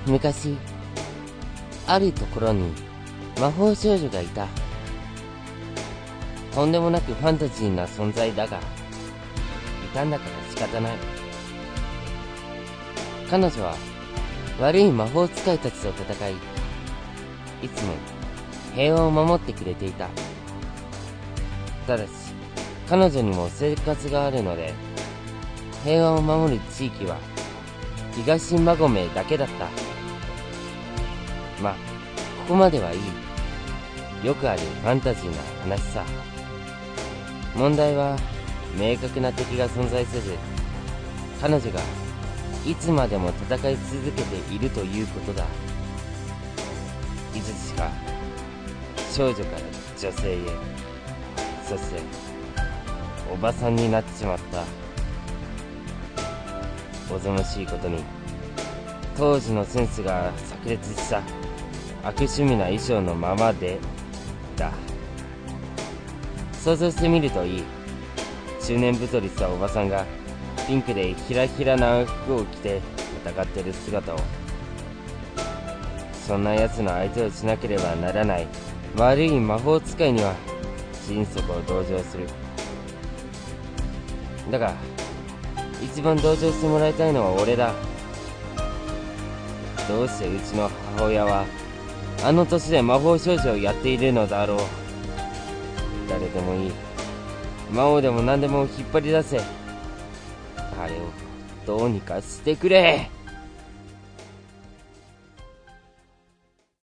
昔、あるところに魔法少女がいた。とんでもなくファンタジーな存在だが、いたんだから仕方ない。彼女は悪い魔法使いたちと戦い、いつも平和を守ってくれていた。ただし、彼女にも生活があるので、平和を守る地域は東馬込だけだった。まあ、ここまではいい。よくあるファンタジーな話さ。問題は、明確な敵が存在せず、彼女がいつまでも戦い続けているということだ。いつしか少女から女性へ、そしておばさんになっちまった。おぞましいことに、当時のセンスが炸裂した悪趣味な衣装のままでだ。想像してみるといい。中年太りしたおばさんがピンクでひらひらな服を着て戦ってる姿を。そんな奴の相手をしなければならない悪い魔法使いには心底同情する。だが一番同情してもらいたいのは俺だ。どうしてうちの母親はあの年で魔法少女をやっているのだろう。誰でもいい。魔王でも何でも引っ張り出せ。あれをどうにかしてくれ。